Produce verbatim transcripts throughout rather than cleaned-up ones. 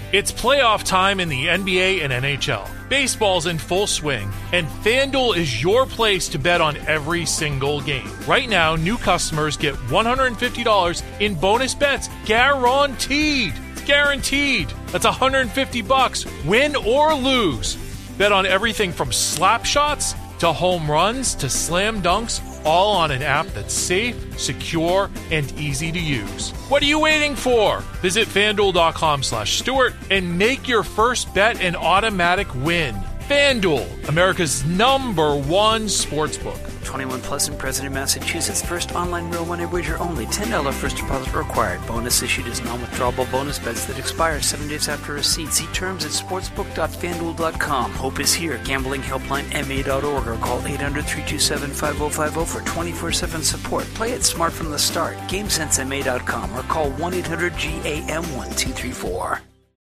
It's playoff time in the N B A and N H L. Baseball's in full swing, and FanDuel is your place to bet on every single game. Right now, new customers get one hundred fifty dollars in bonus bets guaranteed. It's guaranteed. That's one hundred fifty bucks, win or lose. Bet on everything from slap shots to home runs to slam dunks, all on an app that's safe, secure, and easy to use. What are you waiting for? Visit FanDuel.com slash Stewart and make your first bet an automatic win. FanDuel, America's number one sportsbook. twenty-one plus and present in Massachusetts. First online real money wager only. ten dollars first deposit required. Bonus issued as non-withdrawable bonus bets that expire seven days after receipt. See terms at sportsbook dot fan duel dot com. Hope is here. Gambling helpline M A dot org or call eight hundred, three two seven, five oh five oh for twenty-four seven support. Play it smart from the start. game sense M A dot com or call one eight hundred G A M one two three four.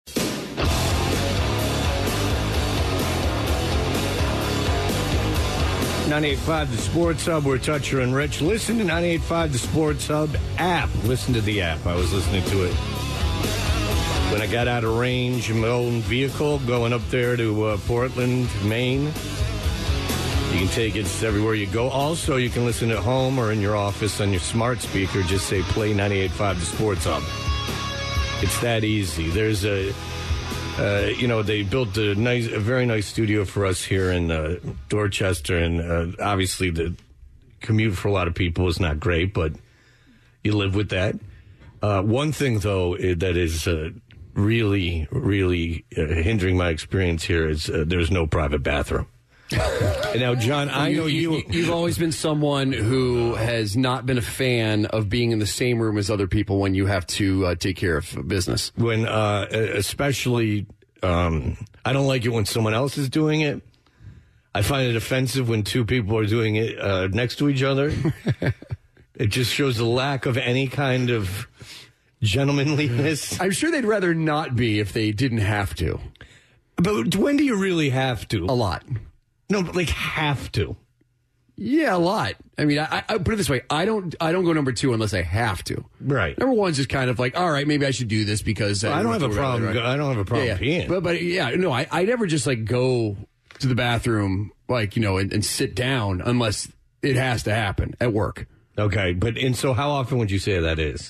ninety-eight point five The Sports Hub. We're Toucher and Rich. Listen to ninety-eight point five The Sports Hub app. Listen to the app. I was listening to it when I got out of range in my own vehicle going up there to uh, Portland, Maine. You can take it everywhere you go. Also, you can listen at home or in your office on your smart speaker. Just say play ninety-eight point five The Sports Hub. It's that easy. There's a... Uh, you know, they built a nice, a very nice studio for us here in uh, Dorchester, and uh, obviously the commute for a lot of people is not great, but you live with that. Uh, one thing, though, that is uh, really, really uh, hindering my experience here is uh, there's no private bathroom. And now, John, I know you, you... You've always been someone who has not been a fan of being in the same room as other people when you have to uh, take care of business. When, uh, especially, um, I don't like it when someone else is doing it. I find it offensive when two people are doing it uh, next to each other. It just shows a lack of any kind of gentlemanliness. I'm sure they'd rather not be if they didn't have to. But when do you really have to? A lot. No, but like have to. Yeah, a lot. I mean, I, I put it this way: I don't, I don't go number two unless I have to. Right. Number one's just kind of like, all right, maybe I should do this because well, uh, I don't have a problem. Right? I don't have a problem yeah, yeah. peeing. But, but yeah, no, I, I never just like go to the bathroom, like you know, and, and sit down unless it has to happen at work. Okay, but and so how often would you say that is?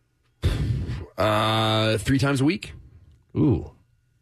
Uh, three times a week. Ooh.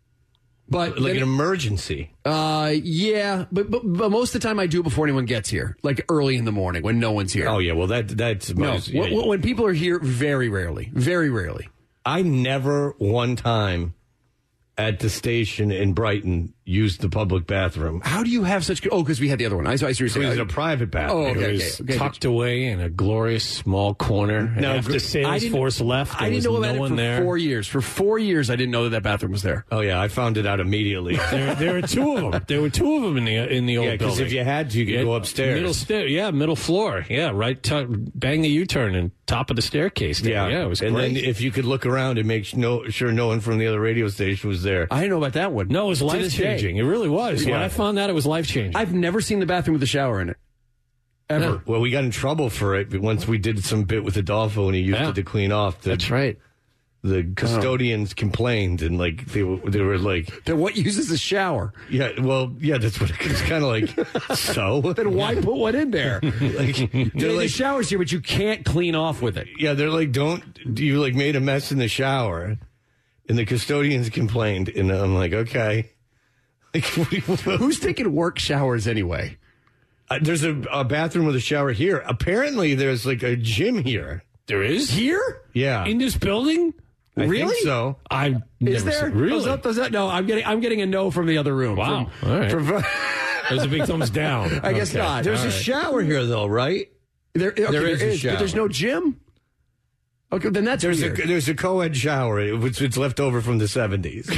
But like an emergency. Uh, yeah, but, but but most of the time I do it before anyone gets here, like early in the morning when no one's here. Oh yeah, well that that's no. most, yeah, when, yeah. when people are here, very rarely, very rarely. I never one time at the station in Brighton used the public bathroom. How do you have such good... Oh, because we had the other one. I, I seriously... It was a private bathroom. Oh, okay, it was okay, okay. tucked away in a glorious small corner. No, after Salesforce left, there I didn't was know no about one it for there. four years. For four years, I didn't know that that bathroom was there. Oh, yeah, I found it out immediately. there, there were two of them. There were two of them in the in the old yeah, because building. if you had to, you could Yeah, go upstairs. Middle stair, yeah, middle floor. Yeah, right, t- bang the U-turn and top of the staircase there. Yeah, yeah, it was and great. then if you could look around and make no, sure no one from the other radio station was there. I didn't know about that one. No, it was To this life-changing. day. It really was. Yeah. When I found out, it was life-changing. I've never seen the bathroom with a shower in it. Ever. No. Well, we got in trouble for it but once we did some bit with Adolfo and he used Yeah. it to clean off. The, That's right. The custodians complained and like they were, they were like, Then what uses a shower? yeah, well, yeah, that's what it's kind of like. So Then why put one in there? like, Yeah, they're the like, shower's here, but you can't clean off with it. yeah, they're like, don't you like made a mess in the shower, and the custodians complained, and I'm like, okay. Like, what do you, Who's taking work showers anyway? Uh, there's a, a bathroom with a shower here. Apparently, there's like a gym here. there is? Here? Yeah, In this building? I really? think so. I've never Is there? seen- Really? Does that, does that, no, I'm getting I'm getting a no from the other room. Wow. From, All right. from- There's a big thumbs down. I guess Okay. not. There's All a right. shower here, though, right? there, okay, there is a but shower. there's no gym? Okay, then that's There's weird. a there's a co-ed shower. It, it's, it's left over from the seventies.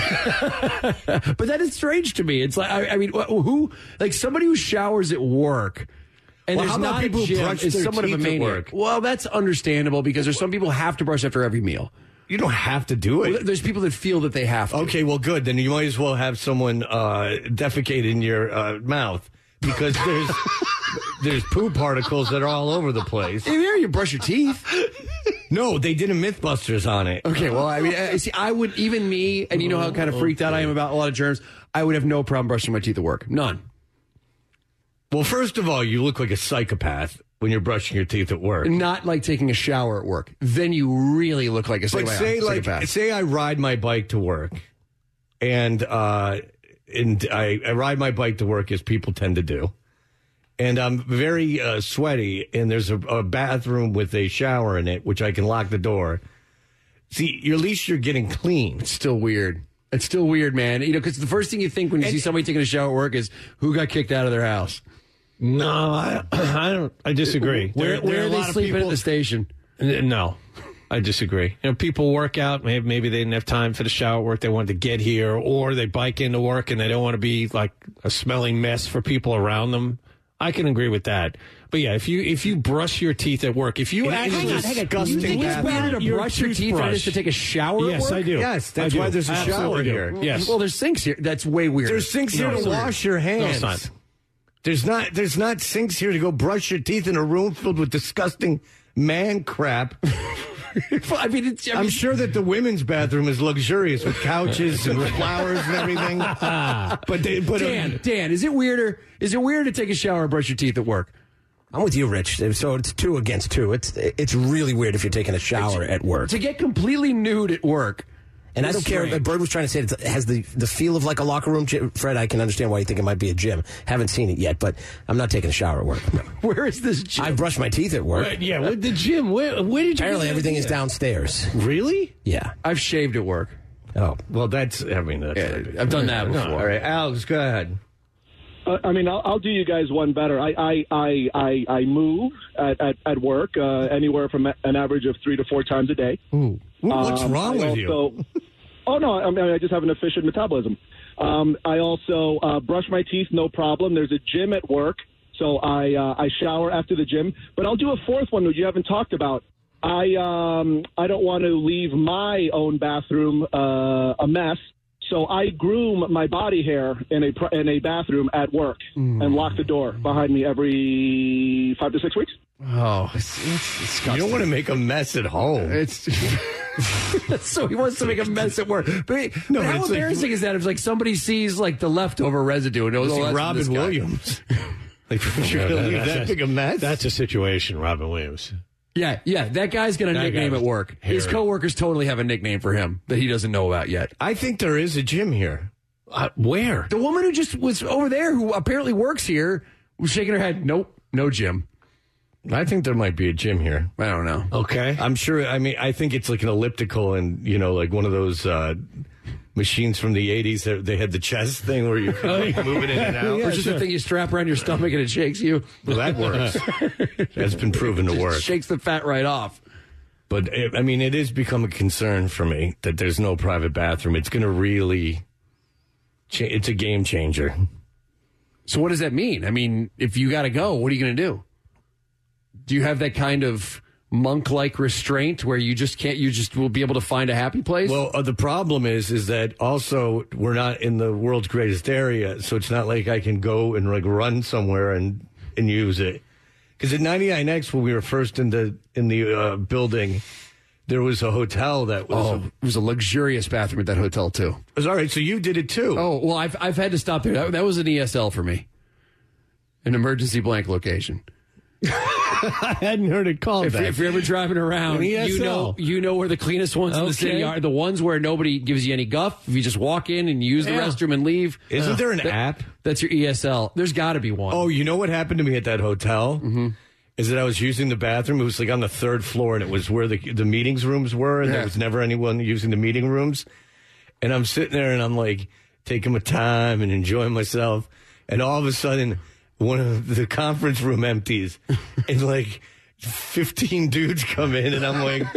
But that is strange to me. It's like, I, I mean, wh- who, like somebody who showers at work, and Well, there's how about not people a who gym, brush is their somewhat of a teeth at maniac. work? Well, that's understandable because there's some people who have to brush after every meal. You don't have to do Well, it. there's people that feel that they have to. Okay, well, good. Then you might as well have someone uh, defecate in your uh, mouth because there's there's poo particles that are all over the place. Here you brush your teeth. No, they did a Mythbusters on it. Okay, well, I mean, uh, see, I would, even me, and you know how kind of freaked out I am about a lot of germs, I would have no problem brushing my teeth at work. None. Well, first of all, you look like a psychopath when you're brushing your teeth at work. Not like taking a shower at work. Then you really look like a But say, like, psychopath. say I ride my bike to work, and uh, and I, I ride my bike to work as people tend to do, and I'm very uh, sweaty, and there's a, a bathroom with a shower in it, which I can lock the door. See, at least you're getting clean. It's still weird. It's still weird, man. You know, because the first thing you think when you And- see somebody taking a shower at work is who got kicked out of their house. No, I, I don't. I disagree. Where, There- where there are a they lot of sleeping people- at the station? N- No, I disagree. You know, people work out. Maybe, maybe they didn't have time for the shower work. They wanted to get here, or they bike into work and they don't want to be like a smelling mess for people around them. I can agree with that. But yeah, if you if you brush your teeth at work, if you And actually hang on, hang on. Do you think it's weirder to Your brush your teeth than it is to take a shower at Yes, work? I do. Yes, that's I do. why there's a I absolutely shower do. here. Yes. Well, there's sinks here. That's way weirder. There's sinks here No, to it's wash your hands. No, it's not. There's not. There's not sinks here to go brush your teeth in a room filled with disgusting man crap. I mean, it's, I mean, I'm sure that the women's bathroom is luxurious with couches and flowers and everything. But they, but Dan, Dan, is it weirder? Is it weirder to take a shower or brush your teeth at work? I'm with you, Rich. So it's two against two. It's it's really weird if you're taking a shower at work. To get completely nude at work. And I don't care. strange. Bird was trying to say it has the, the feel of like a locker room. Gy- Fred, I can understand why you think it might be a gym. Haven't seen it yet, but I'm not taking a shower at work. Where is this gym? I brush my teeth at work. Right, yeah, with the gym. Where, where did you? Apparently, get that everything is idea? downstairs. really? Yeah. I've shaved at work. Oh. Well, that's. I mean, that's. Yeah, I've done that before. All right, Alex, go ahead. Uh, I mean, I'll, I'll do you guys one better. I I I I, I move at at, at work uh, anywhere from an average of three to four times a day. Ooh, what's Um, wrong I with also, you? Oh no, I mean I just have an efficient metabolism. Um, I also uh, brush my teeth, no problem. There's a gym at work, so I uh, I shower after the gym. But I'll do a fourth one that you haven't talked about. I um I don't want to leave my own bathroom uh, a mess. So I groom my body hair in a pr- in a bathroom at work Mm. and lock the door behind me every five to six weeks. Oh, it's, it's disgusting. You don't want to make a mess at home. It's so he wants to make a mess at work. But, No, but how it's like- embarrassing is that if like somebody sees like the leftover residue and knows It's oh, like that's Robin this guy. Williams. Like, you're going to leave that big a mess? That's a situation, Robin Williams. Yeah, yeah, that guy's got a That nickname guy at was work. His hairy. coworkers totally have a nickname for him that he doesn't know about yet. I think there is a gym here. Uh, where? The woman who just was over there, who apparently works here, was shaking her head. Nope, no gym. I think there might be a gym here. I don't know. Okay. I'm sure. I mean, I think it's like an elliptical and, you know, like one of those uh, machines from the eighties. That they had the chest thing where you could like, move it in and out. or just a thing you strap around your stomach and it shakes you. Well, that works. That's been proven to work. Shakes the fat right off. But, it, I mean, it has become a concern for me that there's no private bathroom. It's going to really, cha- it's a game changer. So what does that mean? I mean, if you got to go, what are you going to do? Do you have that kind of monk-like restraint where you just can't, you just will be able to find a happy place? Well, uh, the problem is, is that also we're not in the world's greatest area, so it's not like I can go and like run somewhere and, and use it. Because at ninety-nine X, when we were first in the in the uh, building, there was a hotel that was. oh, it was a luxurious bathroom at that hotel too. It was all right. So you did it too. Oh, well, I've I've had to stop there. That, that was an E S L for me, an emergency blank location. I hadn't heard it called If, that. if you're ever driving around, An E S L. you know you know where the cleanest ones in the city Okay. are. The ones where nobody gives you any guff. If you just walk in and you use the Yeah. restroom and leave. Isn't there an that- app? That's your E S L. There's got to be one. Oh, you know what happened to me at that hotel? Mm-hmm. Is that I was using the bathroom. It was like on the third floor, and it was where the the meetings rooms were, and Yeah. there was never anyone using the meeting rooms. And I'm sitting there, and I'm like taking my time and enjoying myself, and all of a sudden, one of the conference room empties, and like fifteen dudes come in, and I'm like.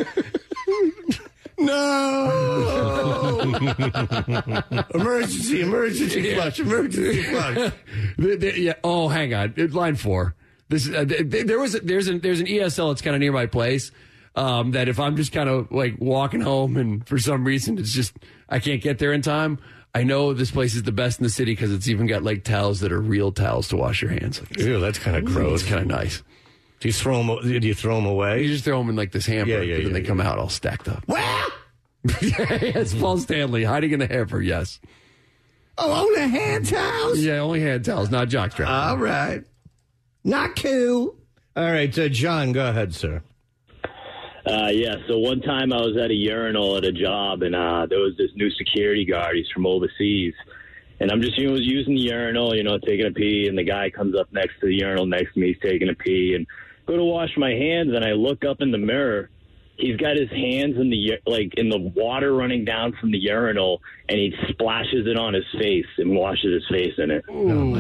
No! emergency, emergency flush, emergency flush. The- the- yeah. Oh, hang on. Uh, Line four. This uh, th- th- there was a, there's an there's an E S L that's kind of near my place. Um, that if I'm just kind of like walking home and for some reason it's just I can't get there in time. I know this place is the best in the city because it's even got like towels that are real towels to wash your hands. Ew, that's kind of gross. It's kind of nice. Do you throw them? Do you throw them away? You just throw them in like this hamper, Yeah, yeah, and then yeah, they come yeah. out all stacked up. Well, It's Paul Stanley hiding in the hamper. Yes. oh, only hand towels. Yeah, only hand towels, not jockstrap. All right, not cool. All right, uh, John, go ahead, sir. Uh, yeah, so one time I was at a urinal at a job, and uh, there was this new security guard. He's from overseas. And I'm just you know, using the urinal, you know, taking a pee, and the guy comes up next to the urinal next to me. He's taking a pee, and go to wash my hands, and I look up in the mirror. He's got his hands in the like in the water running down from the urinal, and he splashes it on his face and washes his face in it. Oh, my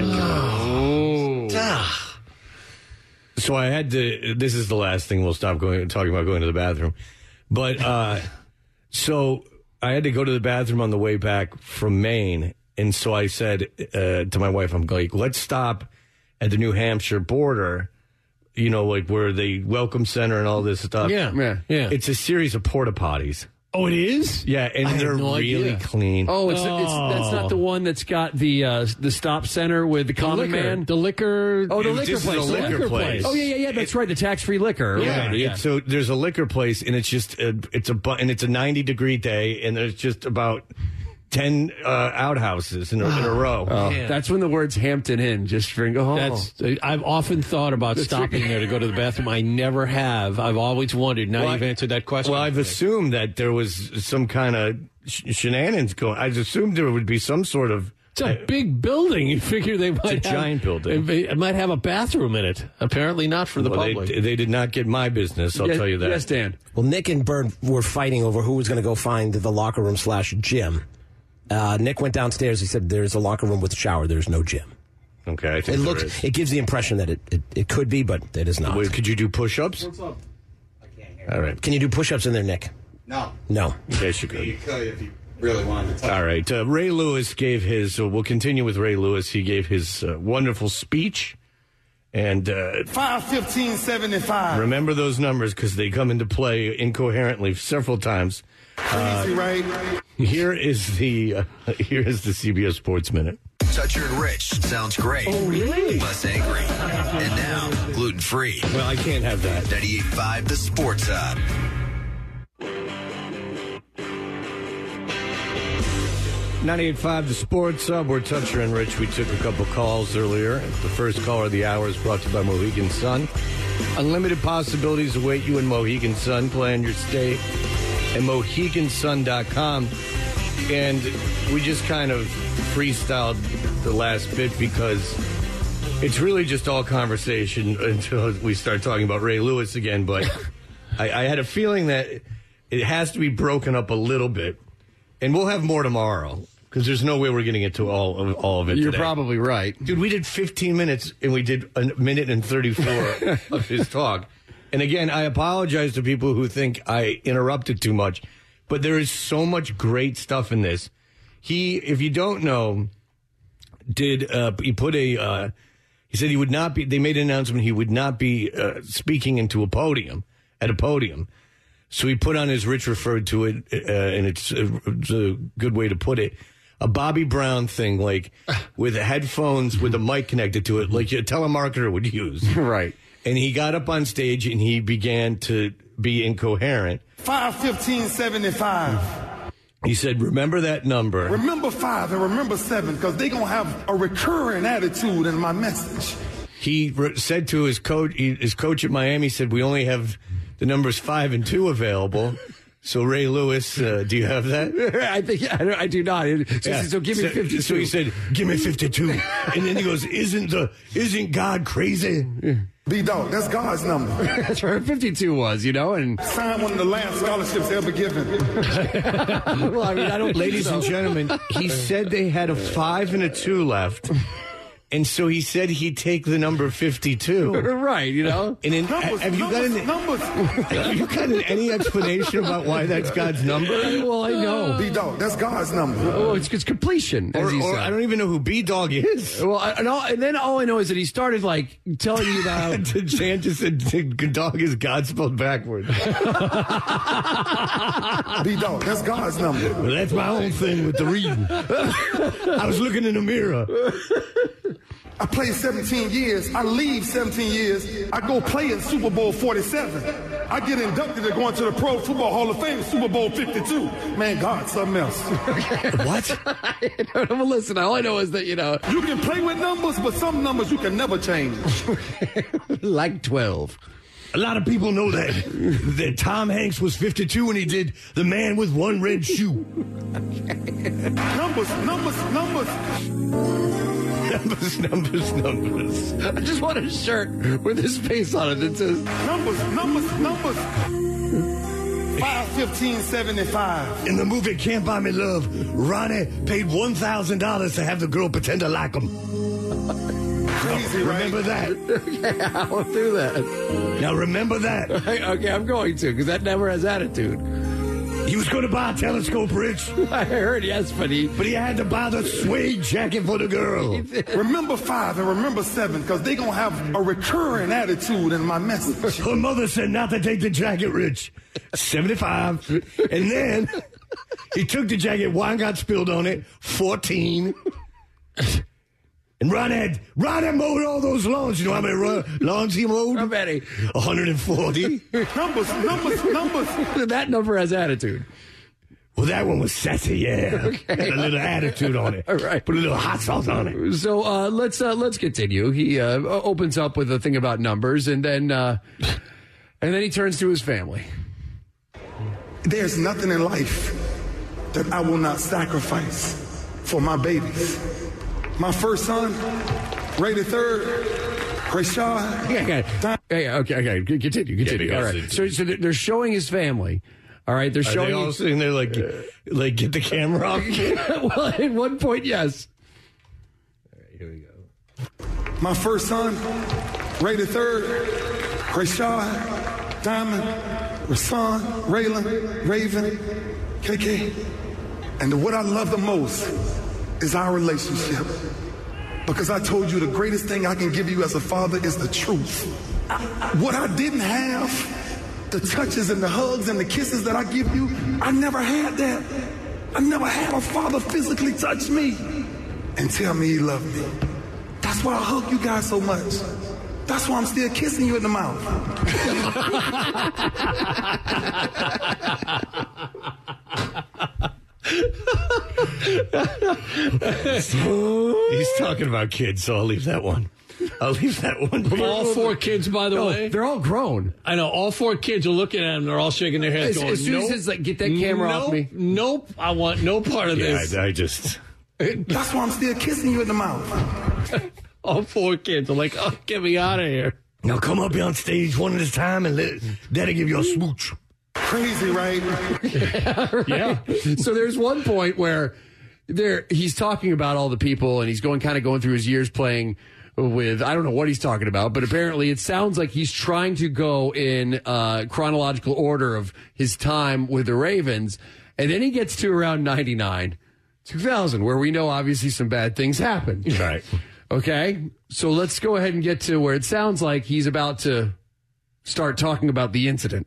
God. So I had to, this is the last thing we'll stop going talking about going to the bathroom. But uh, so I had to go to the bathroom on the way back from Maine. And so I said uh, to my wife, I'm like, let's stop at the New Hampshire border, you know, like where the Welcome Center and all this stuff. Yeah, Yeah. yeah. It's a series of porta potties. Oh, it is? Yeah, and I had they're no really idea. clean. Oh, it's, it's that's not the one that's got the uh, the stop center with the common liquor. man. The liquor. Oh, the It- liquor this is place. a the liquor place. Oh, yeah, yeah, yeah. That's right. The tax-free liquor. Yeah, Right, it- so there's a liquor place, and it's just a, it's a bu- and it's a ninety degree day, and there's just about ten uh, outhouses in a, in a row. Oh, that's when the words Hampton Inn just ring. Oh, That's. I've often thought about stopping there to go to the bathroom. I never have. I've always wondered. Now Well, you've I- answered that question. Well, I've assumed that there was some kind of sh- shenanigans going. I assumed there would be some sort of. It's a big building. You figure they might a have, giant building. It, it might have a bathroom in it. Apparently not for the Well, public. they, they did not get my business. I'll yes, tell you that. Yes, Dan. Well, Nick and Bird were fighting over who was going to go find the locker room slash gym. Uh, Nick went downstairs. He said, "There's a locker room with a shower. There's no gym." Okay, I think It there looks. is. It gives the impression that it, it, it could be, but it is not. Wait, could you do push-ups? What's up? I can't hear. All right. Can you do push-ups in there, Nick? No. No. Yes, you You could. could if you really wanted to. All right. Uh, Ray Lewis gave his. Uh, we'll continue with Ray Lewis. He gave his uh, wonderful speech, and uh, five fifteen seventy-five. remember those numbers because they come into play incoherently several times. Easy, right? Here is the uh, here is the C B S Sports Minute. Toucher and Rich sounds great. Oh, really? Less angry. And now, gluten-free. Well, I can't have that. ninety-eight point five The Sports Hub. ninety-eight point five The Sports Hub. We're Toucher and Rich. We took a couple calls earlier. The first caller of the hour is brought to you by Mohegan Sun. Unlimited possibilities await you in Mohegan Sun. Plan your stay at Mohegan Sun dot com. And we just kind of freestyled the last bit because it's really just all conversation until we start talking about Ray Lewis again. But I, I had a feeling that it has to be broken up a little bit. And we'll have more tomorrow because there's no way we're getting into all of, all of it You're today. probably right. Dude, we did fifteen minutes and we did a minute and thirty-four of his talk. And again, I apologize to people who think I interrupted too much, but there is so much great stuff in this. He, if you don't know, did, uh, he put a, uh, he said he would not be, they made an announcement he would not be uh, speaking into a podium, at a podium. So he put on, as Rich referred to it, uh, and it's a, it's a good way to put it, a Bobby Brown thing, like with headphones with a mic connected to it, like a telemarketer would use. Right. And he got up on stage and he began to be incoherent. five fifteen seventy-five. He said, remember that number. Remember five and remember seven because they're going to have a recurring attitude in my message. He re- said to his coach, he, his coach at Miami said, we only have the numbers five and two available. So Ray Lewis, uh, do you have that? I think I, don't- I do not. So, Yeah. so give me So- fifty-two. So he said, give me fifty-two. And then he goes, isn't the, isn't God crazy? B-Dog, that's God's number. That's where fifty-two was, you know, and Signed one of the last scholarships ever given. well, I mean, I don't. Ladies and gentlemen, he said they had a five and a two left. And so he said he'd take the number fifty-two. right, you know. And then, Numbers, have you got numbers, an, numbers. have you got an, any explanation about why that's God's number? Well, I know. B-Dog, that's God's number. Oh, it's, it's completion, as Or, he or said. I don't even know who B-Dog is. Well, I, and, all, and then all I know is that he started like telling you about. Jan just said dog is God spelled backwards. B-Dog, that's God's number. Well, that's my own thing with the reading. I was looking in the mirror. I played seventeen years. I leave seventeen years. I go play in Super Bowl forty-seven. I get inducted to go into the Pro Football Hall of Fame, Super Bowl fifty-two. Man, God, something else. What? I don't know. Listen, all I know is that, you know. You can play with numbers, but some numbers you can never change. Like twelve. A lot of people know that that Tom Hanks was fifty-two when he did The Man with One Red Shoe. Numbers, numbers, numbers. Numbers, numbers, numbers. I just want a shirt with his face on it that says numbers, numbers, numbers. five fifteen seventy-five. In the movie Can't Buy Me Love, Ronnie paid one thousand dollars to have the girl pretend to like him. Crazy, right? Remember that? Okay, I won't do that. Now remember that. Okay, I'm going to, because that never has attitude. He was going to buy a telescope, Rich. I heard, yes, but he... But he had to buy the suede jacket for the girl. Remember five and remember seven, because they're going to have a recurring attitude in my message. Her mother said not to take the jacket, Rich. seventy-five. And then he took the jacket, wine got spilled on it, fourteen. And Ron had, Ron had mowed all those lawns. You know how many run, lawns he mowed? How many? one hundred forty. Numbers, numbers, numbers. That number has attitude. Well, that one was sassy, yeah. Okay. Had a little attitude on it. All right. Put a little hot sauce on it. So uh, let's uh, let's continue. He uh, opens up with a thing about numbers, and then uh, and then he turns to his family. There's nothing in life that I will not sacrifice for my babies. My first son, rated third, Rashad. Okay, okay, okay, okay. Continue, continue. Yeah, all right. So, so they're showing his family. All right, they're Are showing. they all sitting there like, uh, like get the camera off? Well, at one point, yes. All right, here we go. My first son, rated third, Rashad, Diamond, Rasan, Raylan, Raven, K K. And what I love the most is our relationship. Because I told you the greatest thing I can give you as a father is the truth. What I didn't have, the touches and the hugs and the kisses that I give you, I never had that. I never had a father physically touch me and tell me he loved me. That's why I hug you guys so much. That's why I'm still kissing you in the mouth. He's talking about kids, so I'll leave that one. I'll leave that one. All four kids, by the No, way. they're all grown. I know. All four kids are looking at him. They're all shaking their heads. As, going, as soon nope, as it's like, get that camera nope, off me. Nope. I want no part of Yeah, this. I, I just... That's why I'm still kissing you in the mouth. All four kids are like, oh, get me out of here. Now come up here on stage one at a time and let Daddy give you a smooch. Crazy, right? Yeah, right. Yeah. So there's one point where there he's talking about all the people, and he's going kind of going through his years playing with, I don't know what he's talking about, but apparently it sounds like he's trying to go in uh, chronological order of his time with the Ravens, and then he gets to around ninety-nine, two thousand, where we know obviously some bad things happened. Right. Okay, so let's go ahead and get to where it sounds like he's about to start talking about the incident.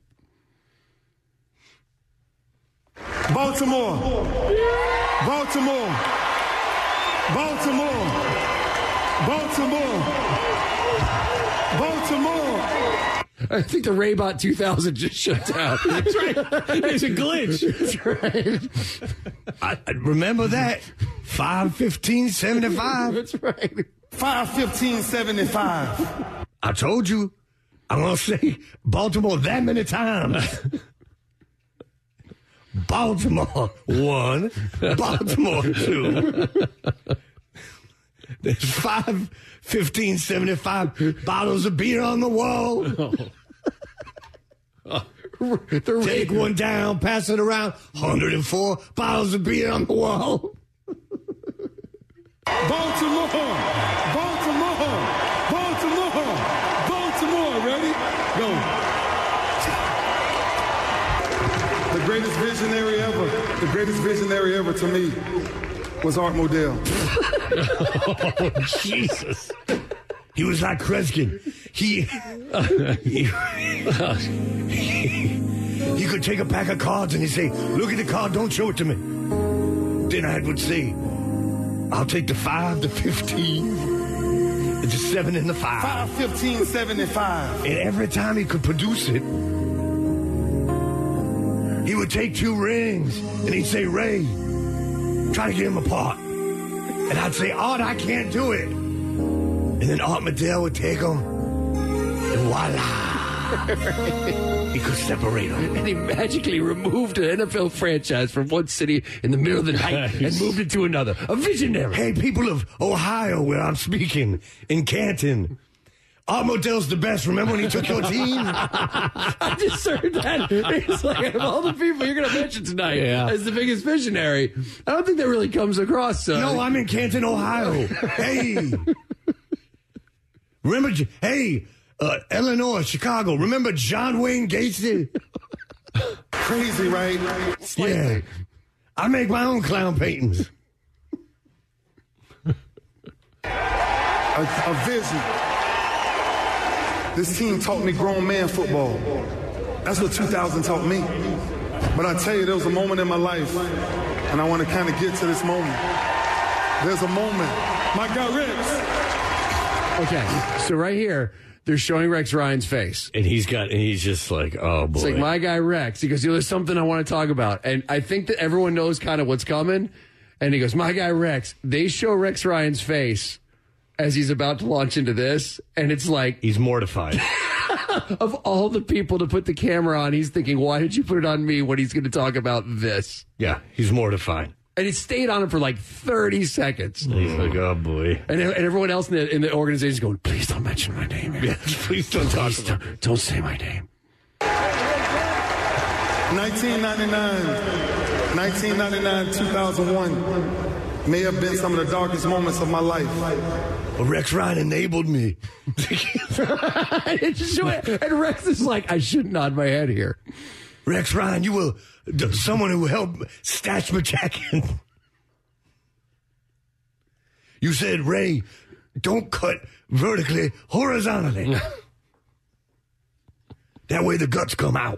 Baltimore. Baltimore. Baltimore. Baltimore. Baltimore. I think the Raybot two thousand just shut down. That's right. It's a glitch. That's right. I, I remember that. five fifteen seventy-five. That's right. five fifteen seventy-five. I told you. I'm going to say Baltimore that many times. Baltimore one, Baltimore two. There's five fifteen seventy-five bottles of beer on the wall. The Take Ray- one down, pass it around. one hundred four bottles of beer on the wall. Baltimore. Baltimore. Baltimore. Baltimore. Ready? Go. The greatest visionary ever, the greatest visionary ever to me was Art Modell. Oh, Jesus. He was like Kreskin. He, he, he, he could take a pack of cards and he'd say, look at the card, don't show it to me. Then I would say, I'll take the five, the fifteen, It's a seven in the five. five fifteen seventy-five. And every time he could produce it, he would take two rings and he'd say, Ray, try to get them apart. And I'd say, Art, I can't do it. And then Art Medell would take them, and voila. He could separate them. And he magically removed an N F L franchise from one city in the middle of the night and moved it to another. A visionary. Hey, people of Ohio, where I'm speaking, in Canton, Art Modell's the best. Remember when he took your team? I just heard that. It's like, of all the people you're going to mention tonight Yeah. as the biggest visionary, I don't think that really comes across. Uh, No, I'm in Canton, Ohio. Hey. Remember, hey, uh, Illinois, Chicago. Remember John Wayne Gacy? Crazy, right? Yeah. I make my own clown paintings. A, a vision. This team taught me grown man football. That's what two thousand taught me. But I tell you, there was a moment in my life, and I want to kind of get to this moment. There's a moment. My guy Rex. Okay, so right here, they're showing Rex Ryan's face. And he's got, and he's just like, oh, boy. It's like, my guy Rex. He goes, you know, there's something I want to talk about. And I think that everyone knows kind of what's coming. And he goes, my guy Rex. They show Rex Ryan's face as he's about to launch into this. And it's like, He's mortified. of all the people to put the camera on, he's thinking, why did you put it on me when he's going to talk about this? Yeah, he's mortified. And it stayed on him for like thirty seconds. He's like, oh, boy. And, and everyone else in the, in the organization is going, please don't mention my name. Yeah, please don't talk Please about don't, don't say my name. nineteen ninety-nine, nineteen ninety-nine, two thousand one may have been some of the darkest moments of my life. But Rex Ryan enabled me. and, just, and Rex is like, I should nod my head here. Rex Ryan, you were d- someone who helped Stash McChacken. You said, Ray, don't cut vertically, horizontally. That way the guts come out.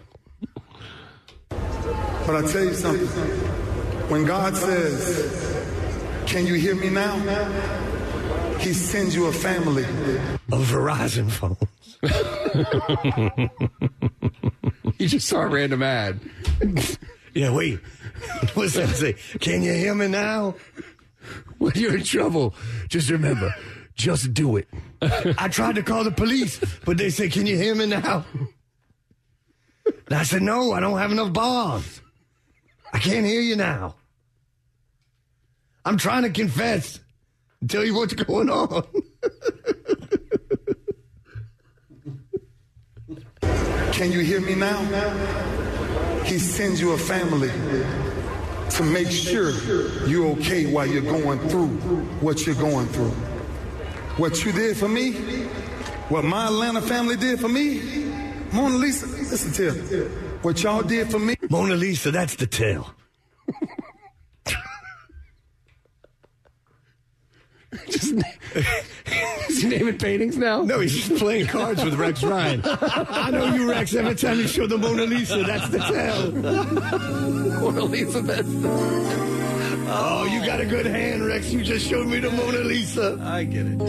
But I tell you something. When God says, can you hear me now? He sends you a family of Verizon phones. You just saw a random ad. Yeah, wait. What's that say? Can you hear me now? When you're in trouble, just remember, just do it. I tried to call the police, but they said, can you hear me now? And I said, no, I don't have enough bars. I can't hear you now. I'm trying to confess and tell you what's going on. Can you hear me now? He sends you a family to make sure you're okay while you're going through what you're going through. What you did for me, what my Atlanta family did for me, Mona Lisa, listen to it. What y'all did for me. Mona Lisa, that's the tale. Just is he naming paintings now? No, he's just playing cards with Rex Ryan. I know you, Rex. Every time you show the Mona Lisa, that's the tale. Mona Lisa, that's the... Oh, you got a good hand, Rex. You just showed me the Mona Lisa. I get it.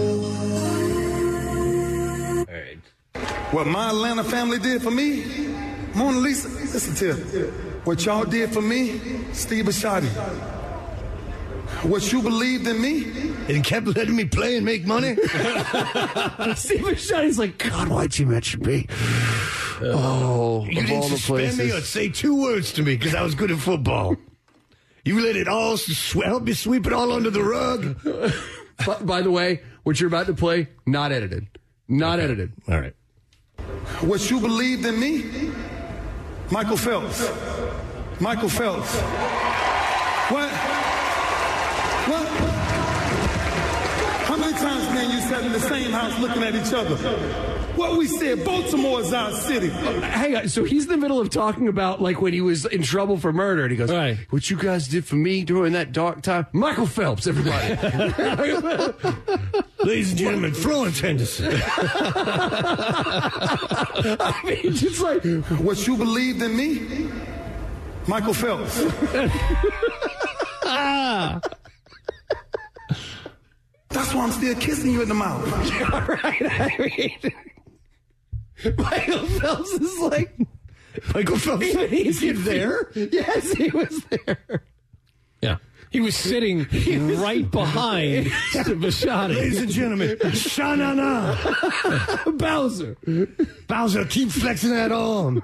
All right. What my Atlanta family did for me, Mona Lisa, listen to it. What y'all did for me, Steve Bisciotti. What you believed in me. And kept letting me play and make money. Steve Bisciotti's like, God, why'd you mention me? Oh, You of didn't all the suspend places. me or say two words to me because I was good at football. You let it all, sw- help me sweep it all under the rug. by, by the way, what you're about to play, not edited. Not okay. edited. All right. What you believed in me, Michael Phelps. Michael Phelps. What? What? How many times, man, you sat in the same house looking at each other? What we said, Baltimore is our city. Hang on, so he's in the middle of talking about like when he was in trouble for murder, and he goes, right. What you guys did for me during that dark time? Michael Phelps, everybody. Ladies and gentlemen, Florence Henderson. I mean, just like... What you believed in me, Michael Phelps. That's That's why I'm still kissing you in the mouth. All right, I mean, Michael Phelps is like, Michael Phelps, is he there? Yes, he was there. Yeah. He was sitting he was, right behind Bisciotti. Ladies and gentlemen, Sha-na-na. Bowser. Bowser, keep flexing that arm.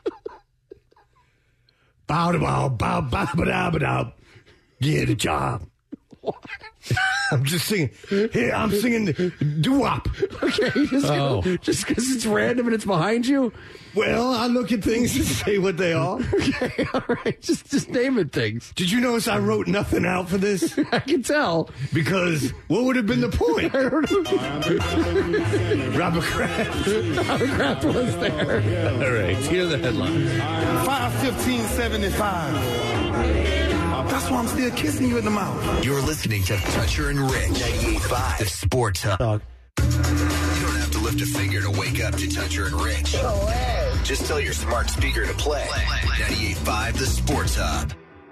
Bow da bow, bow, bow, bow, bow, bow. Get a job. I'm just singing. Here, I'm singing doo-wop. Okay, just oh. just because it's random and it's behind you? Well, I look at things and say what they are. Okay, all right. Just, just naming things. Did you notice I wrote nothing out for this? I can tell. Because what would have been the point? I don't know. Robert Kraft. Robert Kraft was there. All right, here are the headlines. five fifteen seventy-five. That's why I'm still kissing you in the mouth. You're listening to Toucher and Rich, ninety-eight point five, the Sports Hub. Dog. You don't have to lift a finger to wake up to Toucher and Rich. Just tell your smart speaker to play ninety-eight point five, the Sports Hub.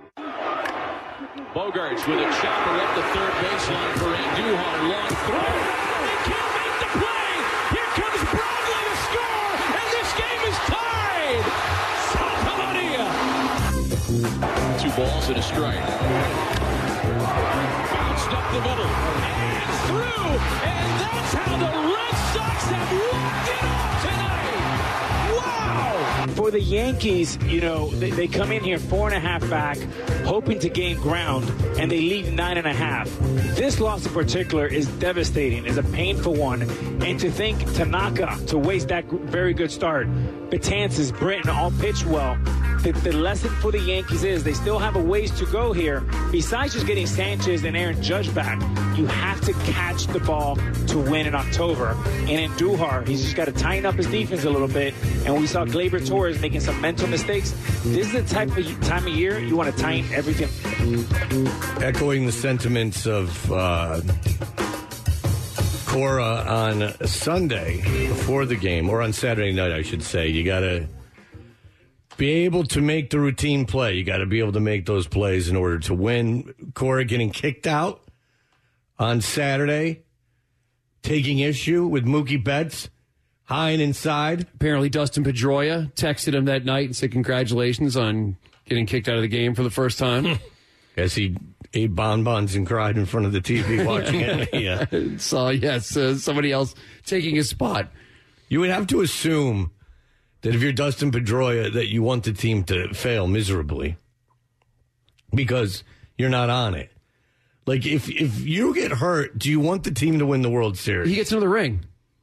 Bogarts with a chopper up the third baseline for Andujar. Long throw. They can't make the play. Here comes Bradley to score, and this game is tied. Santa Maria. Two balls and a strike. Bounced up the middle and through, and that's how the Red Sox have walked it off tonight. Wow! For the Yankees, you know, they, they come in here four and a half back, hoping to gain ground, and they leave nine and a half. This loss in particular is devastating, is a painful one. And to think Tanaka to waste that very good start, Betances, Britton all pitched well. The, the lesson for the Yankees is they still have a ways to go here. Besides just getting Sanchez and Aaron Judge back, you have to catch the ball to win in October. And in Andujar, he's just got to tighten up his defense a little bit. And we saw Gleyber Torres making some mental mistakes. This is the type of time of year you want to tighten everything. Echoing the sentiments of uh, Cora on Sunday before the game, or on Saturday night, I should say, you got to be able to make the routine play. You got to be able to make those plays in order to win. Cora getting kicked out on Saturday, taking issue with Mookie Betts, high and inside. Apparently, Dustin Pedroia texted him that night and said congratulations on getting kicked out of the game for the first time. As he ate bonbons and cried in front of the T V watching it. Yeah. So, yes, uh, somebody else taking his spot. You would have to assume that if you're Dustin Pedroia, that you want the team to fail miserably because you're not on it. Like, if if you get hurt, do you want the team to win the World Series? He gets another ring.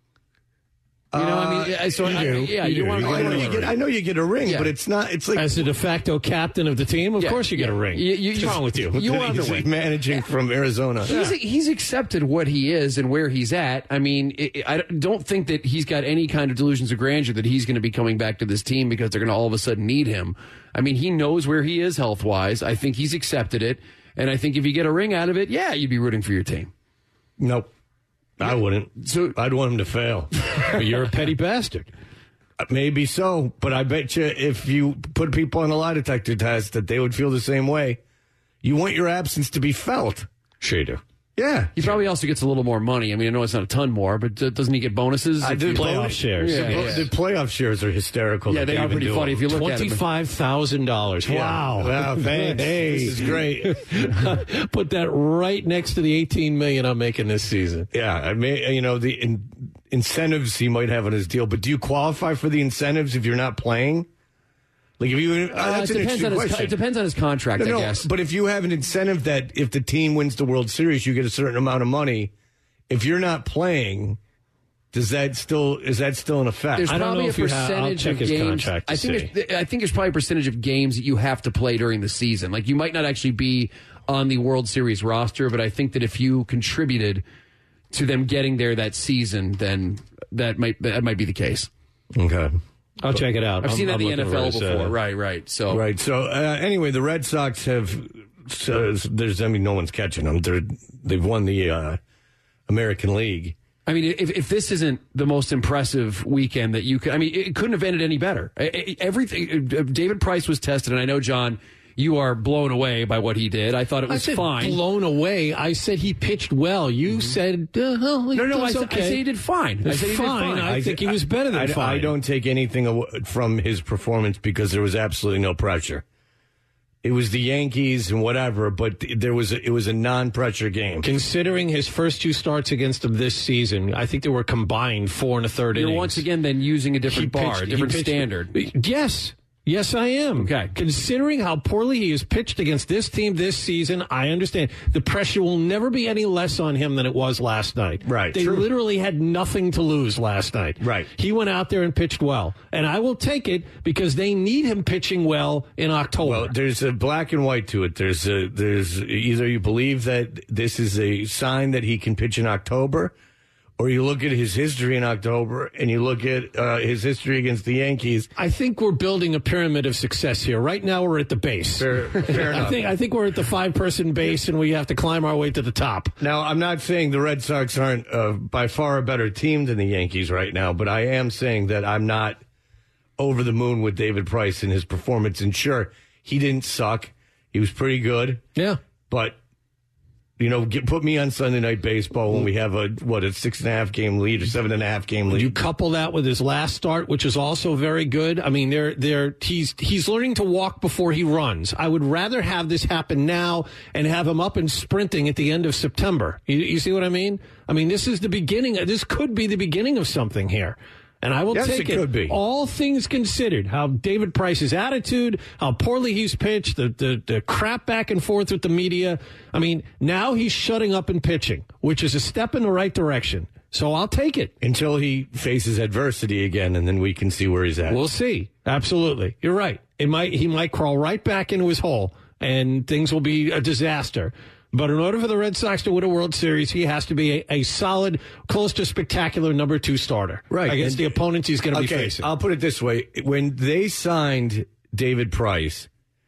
You know, I mean, so you I, do. yeah, you, you do. want. I know you get. I know you get a ring, yeah. But it's not. It's like as the de facto captain of the team. Of yeah, course, you yeah. get a ring. You, you, What's wrong with you? You want he's to win. Managing yeah. from Arizona. He's yeah. he's accepted what he is and where he's at. I mean, it, I don't think that he's got any kind of delusions of grandeur that he's going to be coming back to this team because they're going to all of a sudden need him. I mean, he knows where he is health wise. I think he's accepted it, and I think if you get a ring out of it, yeah, you'd be rooting for your team. Nope, I wouldn't. So I'd want him to fail. You're a petty bastard. Maybe so, but I bet you if you put people on a lie detector test that they would feel the same way. You want your absence to be felt. Sure you do. Yeah. He probably also gets a little more money. I mean, I know it's not a ton more, but uh, doesn't he get bonuses? I do. Playoff shares. Yeah, yeah, the, yeah. the playoff shares are hysterical. Yeah, they are pretty funny if you look at them. twenty-five thousand dollars. Wow. Wow, thanks. Hey, this is great. Put that right next to the eighteen million dollars I'm making this season. Yeah, I mean, you know, the in, incentives he might have on his deal, but do you qualify for the incentives if you're not playing? Like if you, uh, that's uh, it, an depends on his, question. it depends on his contract, no, I no, guess. But if you have an incentive that if the team wins the World Series, you get a certain amount of money. If you're not playing, does that still is that still in effect? There's I don't probably know a if you have, I'll percentage check of his games. contract to I think see. there's, I think there's probably a percentage of games that you have to play during the season. Like you might not actually be on the World Series roster, but I think that if you contributed to them getting there that season, then that might that might be the case. Okay. I'll but check it out. I've I'm, seen that I'm in the N F L his, before. Uh, right, right. So right. So uh, anyway, the Red Sox have. So there's. I mean, no one's catching them. They're they've won the uh, American League. I mean, if if this isn't the most impressive weekend that you could, I mean, it couldn't have ended any better. Everything. David Price was tested, and I know, John, you are blown away by what he did. I thought it was I said fine. Blown away. I said he pitched well. You mm-hmm. said, uh, oh, no, no, I, okay. I said he did fine. I said he fine. did fine. I, I think he was better than I, fine. I don't take anything aw- from his performance because there was absolutely no pressure. It was the Yankees and whatever, but there was a, it was a non-pressure game. Considering his first two starts against them this season, I think they were combined four and a third You're innings. once again then using a different He bar, pitched- a different he pitched- standard. Yes. Yes, I am. Okay. Considering how poorly he has pitched against this team this season, I understand. The pressure will never be any less on him than it was last night. Right. They True. literally had nothing to lose last night. Right. He went out there and pitched well. And I will take it because they need him pitching well in October. Well, there's a black and white to it. There's a, there's either you believe that this is a sign that he can pitch in October, or you look at his history in October and you look at uh, his history against the Yankees. I think we're building a pyramid of success here. Right now, we're at the base. Fair, fair enough. I think I think we're at the five-person base, and we have to climb our way to the top. Now, I'm not saying the Red Sox aren't uh, by far a better team than the Yankees right now, but I am saying that I'm not over the moon with David Price and his performance. And sure, he didn't suck. He was pretty good. Yeah. But, you know, get, put me on Sunday Night Baseball when we have a, what, a six and a half game lead or seven and a half game lead. You couple that with his last start, which is also very good. I mean, they're, they're, he's, he's learning to walk before he runs. I would rather have this happen now and have him up and sprinting at the end of September. You, you see what I mean? I mean, this is the beginning. This could be the beginning of something here. And I will Yes, take it it. could be. All things considered, how David Price's attitude, how poorly he's pitched, the, the, the crap back and forth with the media. I mean, now he's shutting up and pitching, which is a step in the right direction. So I'll take it. Until he faces adversity again, and then we can see where he's at. We'll see. Absolutely. You're right. It might he might crawl right back into his hole, and things will be a disaster. But in order for the Red Sox to win a World Series, he has to be a, a solid, close to spectacular number two starter. Right. Against And- the opponents he's going to okay, be facing. I'll put it this way. When they signed David Price,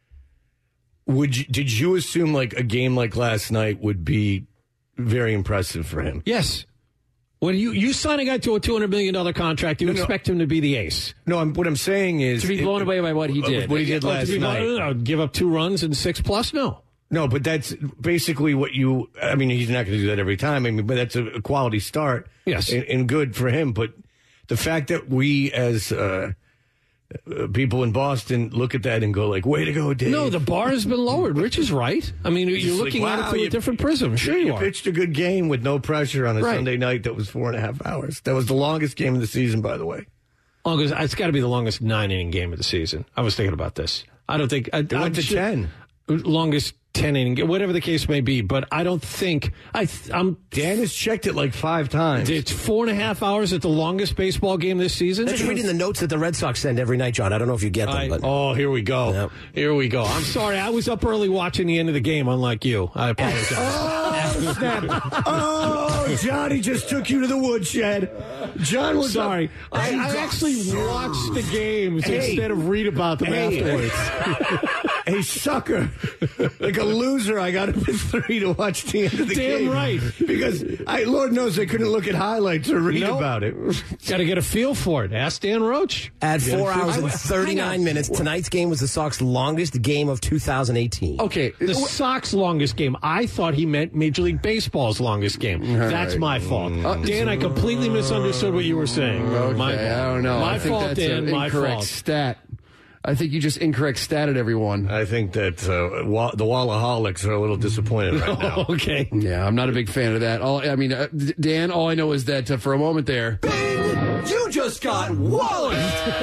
would you, did you assume like a game like last night would be very impressive for him? Yes. When you, you sign a guy to a two hundred million dollars contract, you No, no. expect him to be the ace. No, I'm, what I'm saying is... To be blown away by what he uh, did. What he did Oh, to last be- night. no, no, no, give up two runs and six plus? No. No, but that's basically what you. I mean, he's not going to do that every time. I mean, but that's a, a quality start. Yes, and, and good for him. But the fact that we, as uh, uh, people in Boston, look at that and go like, "Way to go, Dave!" No, the bar has been lowered. Rich is right. I mean, you're Just looking like, at it wow, through you- a different prism. Sure, you, you are. pitched a good game with no pressure on a Right. Sunday night that was four and a half hours. That was the longest game of the season, by the way. Longest, it's got to be the longest nine inning game of the season. I was thinking about this. I don't think I, It went I'm to sure- ten. Longest ten inning, whatever the case may be. But I don't think I. Th- I'm. Dan has checked it like five times. It's four and a half hours at the longest baseball game this season. That's reading the notes that the Red Sox send every night, John. I don't know if you get them. I- but oh, here we go. Yep. Here we go. I'm sorry. I was up early watching the end of the game, unlike you. I apologize. Oh, snap. Oh, Johnny just took you to the woodshed. John was Sorry. up. I, Hey, I actually watched the games Hey. instead of read about them Hey. afterwards. A sucker. Like a loser, I got up at three to watch the end of the Damn game. right. Because I, Lord knows I couldn't look at highlights or read Nope. about it. Got to get a feel for it. Ask Dan Roach. at four Yeah. hours I- and thirty-nine hang on. minutes, tonight's game was the Sox longest game of two thousand eighteen. Okay. The Sox longest game. I thought he meant Major League Baseball's longest game. That's right. my fault. Dan, I completely misunderstood what you were saying. Okay, My fault. I don't know. My I think fault, that's Dan. an My incorrect fault. stat. I think you just incorrect statted everyone. I think that uh, wa- the Wallaholics are a little disappointed right now. Okay. Yeah, I'm not a big fan of that. All I mean, uh, D- Dan, all I know is that uh, for a moment there, You just got walloped.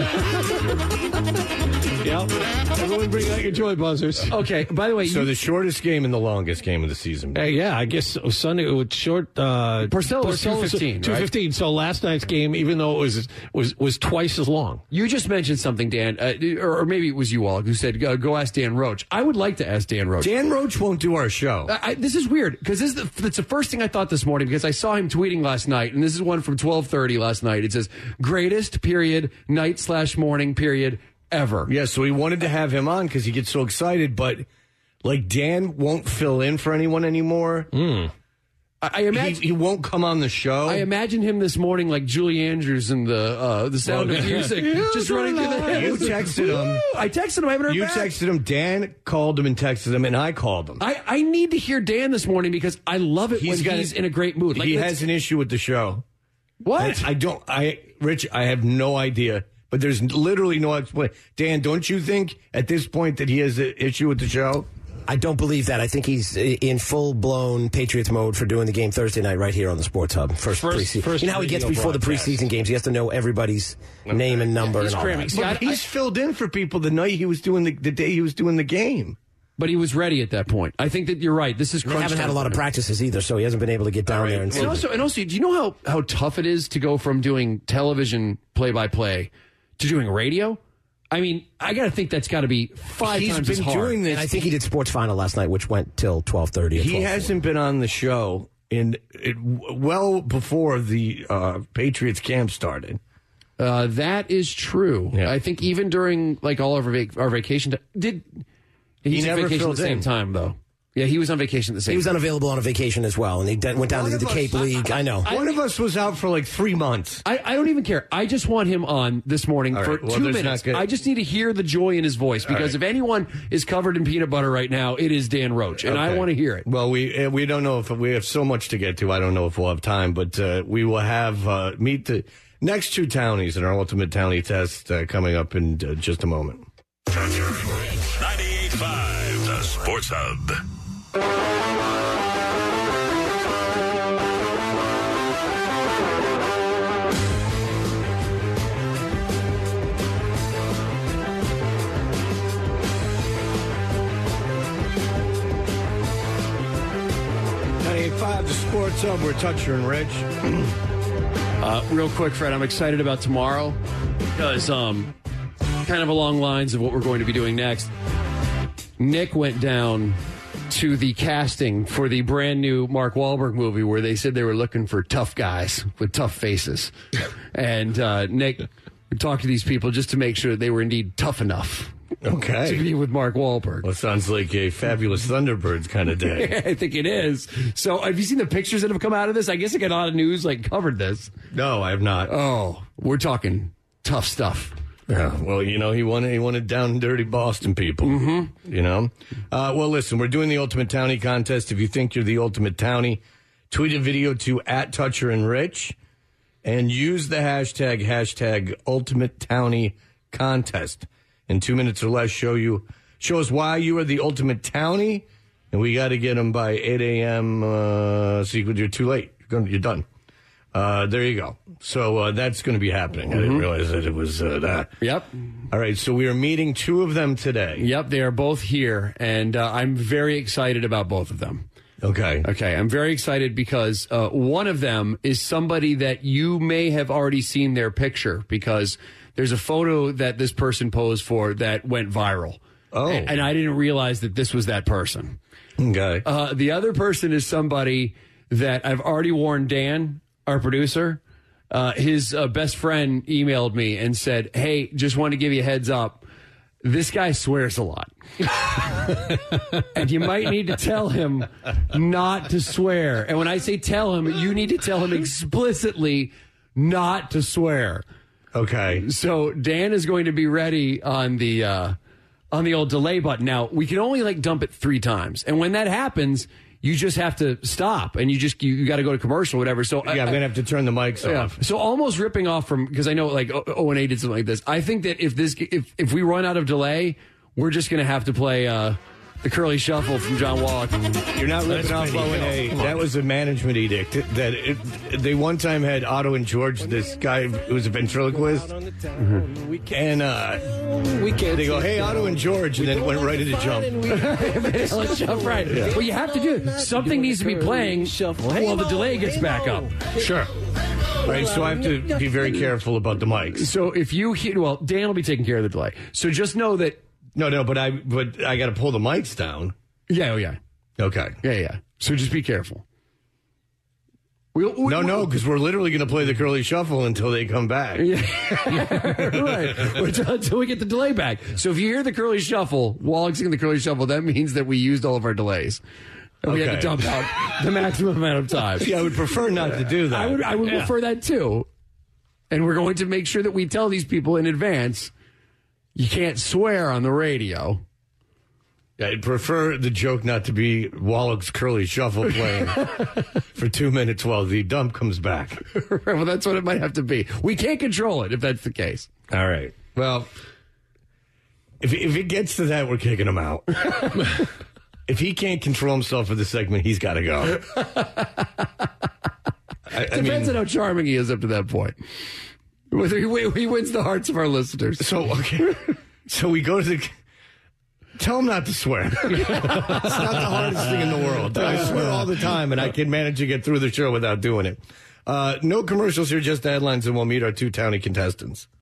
Yep. Everyone bring out your joy buzzers. okay. By the way, So you, the shortest game and the longest game of the season. Uh, yeah, I guess Sunday it was short. Uh, Porcello was two fifteen, right? Two fifteen. So last night's game, even though it was was was twice as long. you just mentioned something, Dan, uh, or, or maybe it was you all who said uh, go ask Dan Roach. I would like to ask Dan Roach. Dan Roach won't do our show. I, I, this is weird because this is the, it's the first thing I thought this morning because I saw him tweeting last night, and this is one from twelve thirty last night. It says greatest period night slash morning period ever. Yeah, so we wanted to have him on because he gets so excited, but like Dan won't fill in for anyone anymore. I, I imagine he, he won't come on the show. I imagine him this morning like Julie Andrews in the uh, the Sound Well, of Music, just running through the You texted him. I texted him. I haven't heard You back. texted him. Dan called him and texted him, and I called him. I, I need to hear Dan this morning because I love it He's when got he's a- in a great mood. Like, he let's- has an issue with the show. What? I, I don't. I Rich. I have no idea. But there's literally no explanation. Dan, don't you think at this point that he has an issue with the show? I don't believe that. I think he's in full-blown Patriots mode for doing the game Thursday night right here on the Sports Hub. First, First- preseason. first You know how he gets radio before the broadcast. preseason games? He has to know everybody's name and number he's and all cramming. that. See, I- But he's filled in for people the night he was doing the, the day he was doing the game. But he was ready at that point. I think that you're right. This is They crunch haven't had time a lot for of him. practices either, so he hasn't been able to get down there and see. And also, and also, do you know how, how tough it is to go from doing television play-by-play to doing radio? I mean, I got to think that's got to be five He's times been as hard. doing this. And I think he did Sports Final last night, which went till twelve thirty. He hasn't been on the show in it, well before the uh, Patriots camp started. Uh, that is true. Yeah. I think even during like all of our, vac- our vacation, t- did He he's on never vacation at filled the same in. time though? Yeah, he was on vacation at the same. He was time. unavailable on a vacation as well, and he de- went down One to of the us- Cape League. I know. One of us was out for like three months. I, I don't even care. I just want him on this morning All for right. Well, two there's not minutes. gonna- I just need to hear the joy in his voice because right. if anyone is covered in peanut butter right now, it is Dan Roach, and I Okay. want to hear it. Well, we uh, we don't know if we have so much to get to. I don't know if we'll have time, but uh, we will have uh, meet the next two townies in our ultimate townie test uh, coming up in uh, just a moment. ninety-eight point five, the Sports Hub. ninety-eight point five, the Sports Hub. We're Toucher and Rich. Uh, real quick, Fred, I'm excited about tomorrow because, um, kind of along lines of what we're going to be doing next. Nick went down to the casting for the brand new Mark Wahlberg movie where they said they were looking for tough guys with tough faces. And uh, Nick talked to these people just to make sure that they were indeed tough enough to Okay. be with Mark Wahlberg. Well, sounds like a fabulous Thunderbirds kind of day. I think it is. So, have you seen the pictures that have come out of this? I guess I got a lot of news like covered this. No, I have not. Oh, we're talking tough stuff. Yeah, well, you know, he wanted he wanted down and dirty Boston people. Mm-hmm. You know, uh, well, listen, we're doing the Ultimate Townie contest. If you think you're the Ultimate Townie, tweet a video to at Toucher and Rich, and use the hashtag hashtag Ultimate Townie contest. In two minutes or less, show you show us why you are the Ultimate Townie, and we got to get them by eight a.m. Uh, so you, you're too late. You're, going, you're done. Uh, there you go. So uh, that's going to be happening. I didn't realize that it was uh, that. Yep. All right, so we are meeting two of them today. Yep, they are both here, and uh, I'm very excited about both of them. Okay. Okay, I'm very excited because uh, one of them is somebody that you may have already seen their picture because there's a photo that this person posed for that went viral. Oh. And, and I didn't realize that this was that person. Okay. Uh, the other person is somebody that I've already warned Dan, our producer. Uh, his uh, best friend emailed me and said, hey, just want to give you a heads up. This guy swears a lot. And you might need to tell him not to swear. And when I say tell him, you need to tell him explicitly not to swear. Okay. So Dan is going to be ready on the uh, on the old delay button. Now, we can only like dump it three times. And when that happens, you just have to stop and you just you, you got to go to commercial or whatever. So Yeah, I'm going to have to turn the mics Yeah. off. So almost ripping off from because I know like O O and A did something like this. I think that if this if if we run out of delay, we're just going to have to play uh, the Curly Shuffle from John Wallach. You're not ripping off O and A. That was a management edict. That it, they one time had Otto and George, this guy who was a ventriloquist, mm-hmm. and uh, We can't they go, see "Hey, it. Otto and George," and then it went right into jump. Let's jump right. Well, you have to do it. Something needs to be playing while the delay gets back up. Sure. Right, so I have to be very careful about the mics. So if you hear, well, Dan will be taking care of the delay. So just know that. No, no, but I but I got to pull the mics down. Yeah, oh yeah, Okay. yeah, yeah. So just be careful. We'll, we No, no, because we're literally going to play the Curly Shuffle until they come back. right. Until, until we get the delay back. So if you hear the Curly Shuffle, Wallach's singing the Curly Shuffle, that means that we used all of our delays. And we Okay. had to dump out the maximum amount of time. See, I would prefer not to do that. I would, I would Yeah. prefer that too. And we're going to make sure that we tell these people in advance, you can't swear on the radio. Yeah, I'd prefer the joke not to be Wallach's Curly Shuffle playing for two minutes while the dump comes back. Well, that's what it might have to be. We can't control it if that's the case. All right. Well, if if it gets to that, we're kicking him out. If he can't control himself for the segment, he's got to go. I, I Depends mean, on how charming he is up to that point. Whether he, he wins the hearts of our listeners. So, okay. So we go to the... Tell him not to swear. It's not the hardest thing in the world. I swear all the time, and I can manage to get through the show without doing it. Uh, no commercials here, just headlines, and we'll meet our two townie contestants.